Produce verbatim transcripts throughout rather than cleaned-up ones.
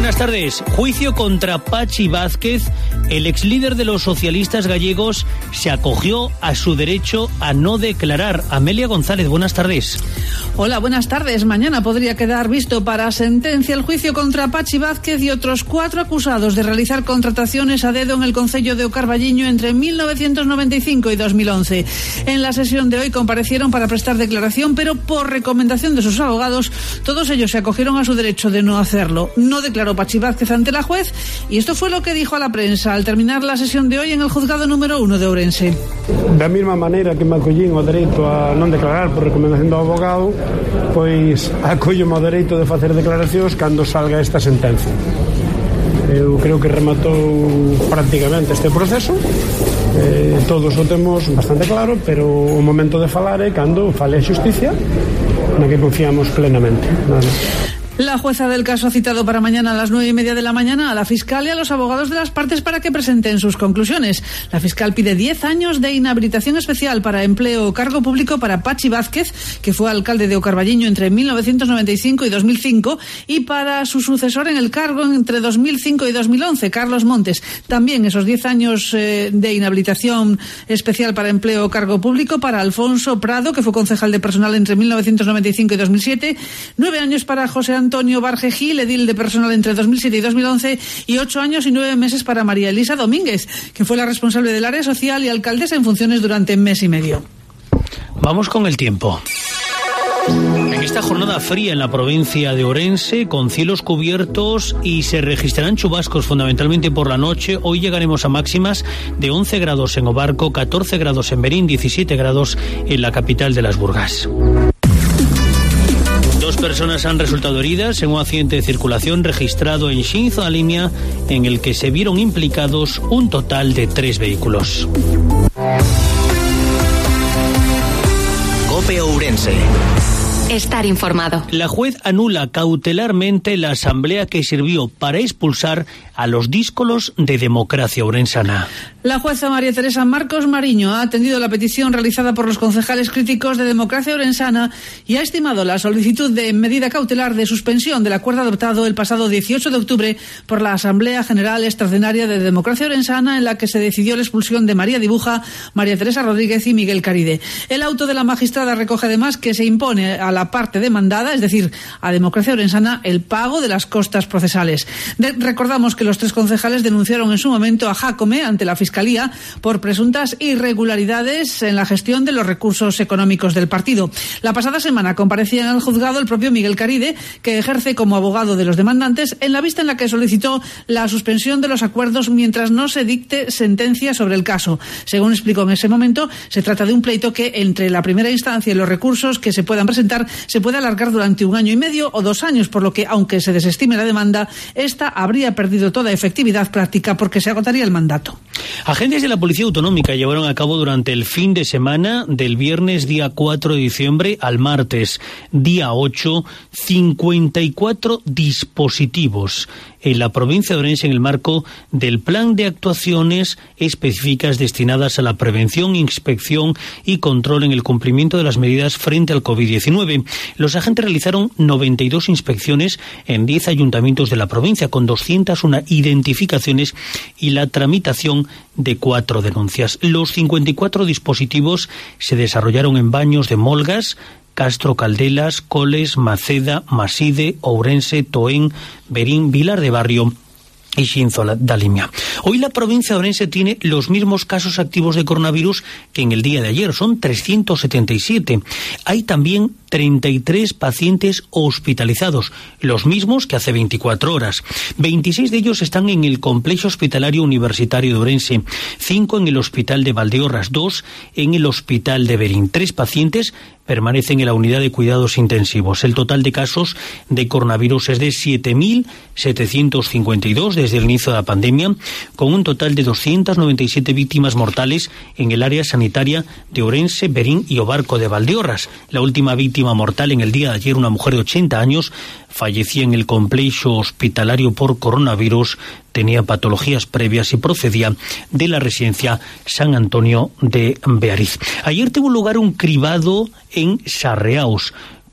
Buenas tardes. Juicio contra Pachi Vázquez. El ex líder de los socialistas gallegos se acogió a su derecho a no declarar. Amelia González, buenas tardes. Hola, buenas tardes. Mañana podría quedar visto para sentencia el juicio contra Pachi Vázquez y otros cuatro acusados de realizar contrataciones a dedo en el concello de O Carballiño entre mil novecientos noventa y cinco y dos mil once. En la sesión de hoy comparecieron para prestar declaración, pero por recomendación de sus abogados, todos ellos se acogieron a su derecho de no hacerlo. No declaró Pachi Vázquez ante la juez y esto fue lo que dijo a la prensa al terminar la sesión de hoy en el juzgado número uno de Ourense. Da mesma maneira que me acollín o dereito a non declarar por recomendación do abogado, pois acollo-me o dereito de facer declaracións cando salga esta sentencia. Eu creo que rematou prácticamente este proceso, eh, todos o temos bastante claro, pero o momento de falar é cando fale a xusticia, na que confiamos plenamente. Nada. La jueza del caso ha citado para mañana a las nueve y media de la mañana a la fiscal y a los abogados de las partes para que presenten sus conclusiones. La fiscal pide diez años de inhabilitación especial para empleo o cargo público para Pachi Vázquez, que fue alcalde de O Carballiño entre mil novecientos noventa y cinco y dos mil cinco, y para su sucesor en el cargo entre dos mil cinco y dos mil once, Carlos Montes. También esos diez años eh, de inhabilitación especial para empleo o cargo público para Alfonso Prado, que fue concejal de personal entre mil novecientos noventa y cinco y dos mil siete, nueve años para José Antonio Antonio Barge Gil, edil de personal entre dos mil siete y dos mil once, y ocho años y nueve meses para María Elisa Domínguez, que fue la responsable del área social y alcaldesa en funciones durante mes y medio. Vamos con el tiempo. En esta jornada fría en la provincia de Ourense, con cielos cubiertos y se registrarán chubascos fundamentalmente por la noche, hoy llegaremos a máximas de once grados en Obarco, catorce grados en Berín, diecisiete grados en la capital de las Burgas. Dos personas han resultado heridas en un accidente de circulación registrado en Xinzo da Limia, en el que se vieron implicados un total de tres vehículos. COPE Ourense. Estar informado. La juez anula cautelarmente la asamblea que sirvió para expulsar a los díscolos de Democracia Ourensana. La jueza María Teresa Marcos Mariño ha atendido la petición realizada por los concejales críticos de Democracia Ourensana y ha estimado la solicitud de medida cautelar de suspensión del acuerdo adoptado el pasado dieciocho de octubre por la Asamblea General Extraordinaria de Democracia Ourensana, en la que se decidió la expulsión de María Dibuja, María Teresa Rodríguez y Miguel Caride. El auto de la magistrada recoge además que se impone a la parte demandada, es decir, a Democracia Ourensana, el pago de las costas procesales. De, recordamos que los tres concejales denunciaron en su momento a Jácome ante la Fiscalía por presuntas irregularidades en la gestión de los recursos económicos del partido. La pasada semana comparecía en el juzgado el propio Miguel Caride, que ejerce como abogado de los demandantes, en la vista en la que solicitó la suspensión de los acuerdos mientras no se dicte sentencia sobre el caso. Según explicó en ese momento, se trata de un pleito que, entre la primera instancia y los recursos que se puedan presentar, se puede alargar durante un año y medio o dos años, por lo que, aunque se desestime la demanda, esta habría perdido toda efectividad práctica porque se agotaría el mandato. Agentes de la Policía Autonómica llevaron a cabo durante el fin de semana del viernes día cuatro de diciembre al martes día ocho cincuenta y cuatro dispositivos en la provincia de Ourense en el marco del plan de actuaciones específicas destinadas a la prevención, inspección y control en el cumplimiento de las medidas frente al COVID diecinueve. Los agentes realizaron noventa y dos inspecciones en diez ayuntamientos de la provincia, con doscientas una identificaciones y la tramitación de cuatro denuncias. Los cincuenta y cuatro dispositivos se desarrollaron en baños de Molgas, Castro Caldelas, Coles, Maceda, Maside, Ourense, Toén, Berín, Vilar de Barrio y Xinzo da Limia. Hoy la provincia de Ourense tiene los mismos casos activos de coronavirus que en el día de ayer, son trescientos setenta y siete. Hay también treinta y tres pacientes hospitalizados, los mismos que hace veinticuatro horas. veintiséis de ellos están en el complejo hospitalario universitario de Ourense, cinco en el hospital de Valdeorras, dos en el hospital de Berín. Tres pacientes permanecen en la unidad de cuidados intensivos. El total de casos de coronavirus es de siete mil setecientos cincuenta y dos desde el inicio de la pandemia, con un total de doscientas noventa y siete víctimas mortales en el área sanitaria de Ourense, Berín y Obarco de Valdeorras. La última víctima mortal en el día de ayer, una mujer de ochenta años, fallecía en el complejo hospitalario por coronavirus, tenía patologías previas y procedía de la residencia San Antonio de Beariz. Ayer tuvo lugar un cribado en Sarreaus,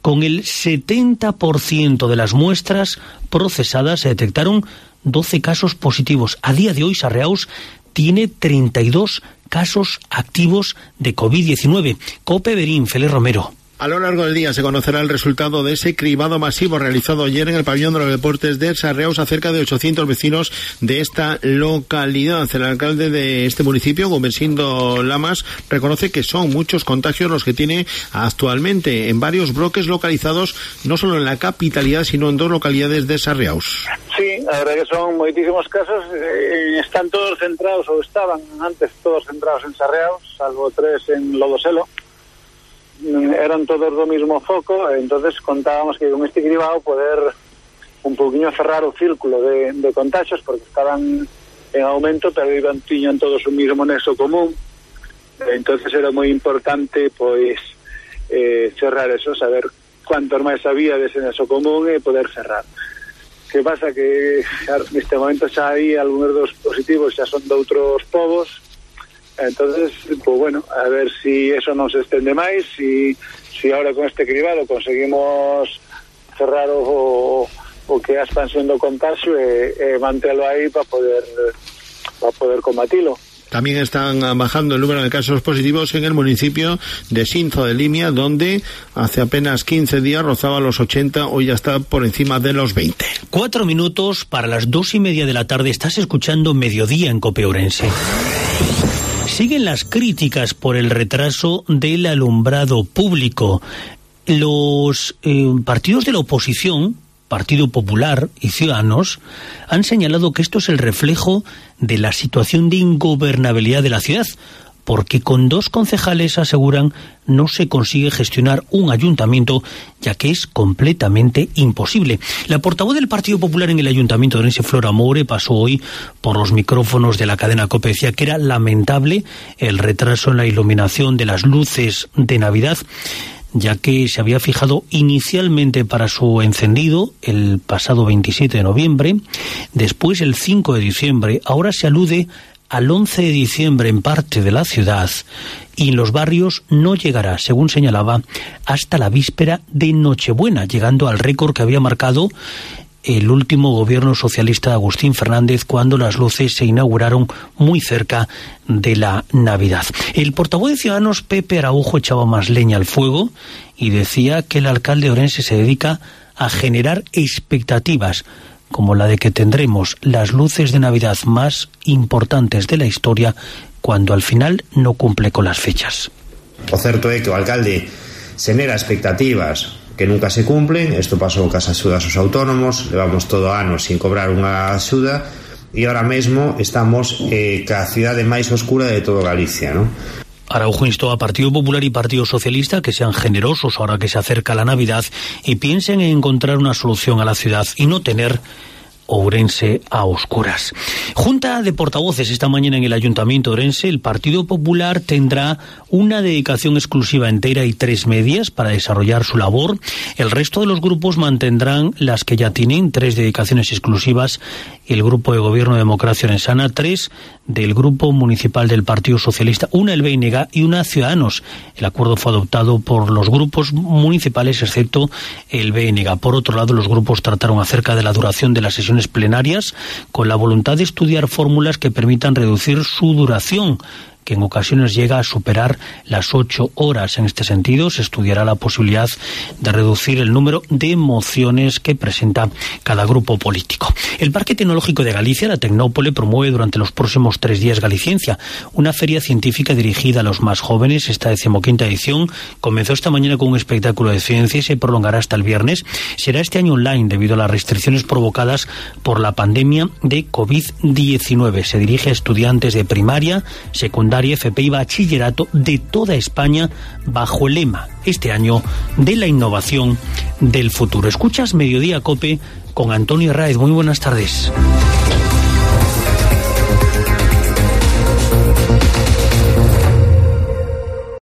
Con el setenta por ciento de las muestras procesadas se detectaron doce casos positivos. A día de hoy, Sarriaus tiene treinta y dos casos activos de COVID diecinueve. Cope Berín, Félix Romero. A lo largo del día se conocerá el resultado de ese cribado masivo realizado ayer en el pabellón de los deportes de Sarriaus a cerca de ochocientos vecinos de esta localidad. El alcalde de este municipio, Gumersindo Lamas, reconoce que son muchos contagios los que tiene actualmente en varios bloques localizados, no solo en la capitalidad, sino en dos localidades de Sarriaus. Sí, la verdad que son muchísimos casos. Eh, están todos centrados, o estaban antes todos centrados en Sarriaus, salvo tres en Lodoselo. Eran todos do mismo foco, entonces contábamos que con este cribado poder un poquinho cerrar o círculo de, de contagios, porque estaban en aumento, pero iban tiñan todos un mismo nexo común. Entonces era moi importante pois eh, cerrar eso, saber cuántos máis había dese nexo común e poder cerrar. Que pasa que neste momento xa hai algúns dos positivos xa son de outros povos. Entonces, pues bueno, a ver si eso no se extende máis, si, si ahora con este cribado conseguimos cerrar o, o que a expansión do contagio e, e mantelo aí para poder para poder combatilo. También están bajando el número de casos positivos en el municipio de Sinzo de Limia, donde hace apenas quince días rozaba los ochenta, hoy ya está por encima de los veinte. Cuatro minutos para las dos y media de la tarde. Estás escuchando Mediodía en Cope Ourense. Siguen las críticas por el retraso del alumbrado público. Los eh, partidos de la oposición, Partido Popular y Ciudadanos, han señalado que esto es el reflejo de la situación de ingobernabilidad de la ciudad, porque con dos concejales, aseguran, no se consigue gestionar un ayuntamiento, ya que es completamente imposible. La portavoz del Partido Popular en el Ayuntamiento de Ourense, Flora Moure, pasó hoy por los micrófonos de la cadena COPE. Decía que era lamentable el retraso en la iluminación de las luces de Navidad, ya que se había fijado inicialmente para su encendido el pasado veintisiete de noviembre, después el cinco de diciembre, ahora se alude al once de diciembre en parte de la ciudad, y en los barrios no llegará, según señalaba, hasta la víspera de Nochebuena, llegando al récord que había marcado el último gobierno socialista de Agustín Fernández, cuando las luces se inauguraron muy cerca de la Navidad. El portavoz de Ciudadanos, Pepe Araujo, echaba más leña al fuego y decía que el alcalde de Ourense se dedica a generar expectativas, como la de que tendremos las luces de Navidad más importantes de la historia, cuando al final no cumple con las fechas. O certo é que o alcalde xenera expectativas que nunca se cumplen. Isto pasou cas axudas aos autónomos, levamos todo ano sin cobrar unha axuda e ahora mesmo estamos eh, ca cidade máis oscura de todo Galicia, non? Araujo instó a Partido Popular y Partido Socialista que sean generosos ahora que se acerca la Navidad y piensen en encontrar una solución a la ciudad y no tener Ourense a oscuras. Junta de portavoces esta mañana en el Ayuntamiento de Ourense. El Partido Popular tendrá una dedicación exclusiva entera y tres medias para desarrollar su labor. El resto de los grupos mantendrán las que ya tienen, tres dedicaciones exclusivas. El Grupo de Gobierno de Democracia Orensana, tres del Grupo Municipal del Partido Socialista, una el B N G y una Ciudadanos. El acuerdo fue adoptado por los grupos municipales, excepto el B N G. Por otro lado, los grupos trataron acerca de la duración de las sesiones plenarias, con la voluntad de estudiar fórmulas que permitan reducir su duración, que en ocasiones llega a superar las ocho horas. En este sentido, se estudiará la posibilidad de reducir el número de mociones que presenta cada grupo político. El Parque Tecnológico de Galicia, la Tecnópole, promueve durante los próximos tres días Galiciencia, una feria científica dirigida a los más jóvenes. Esta decimoquinta edición comenzó esta mañana con un espectáculo de ciencia y se prolongará hasta el viernes. Será este año online debido a las restricciones provocadas por la pandemia de COVID diecinueve. Se dirige a estudiantes de primaria, secundaria, F P y bachillerato de toda España, bajo el lema este año de la innovación del futuro. Escuchas Mediodía Cope con Antonio Raez. Muy buenas tardes.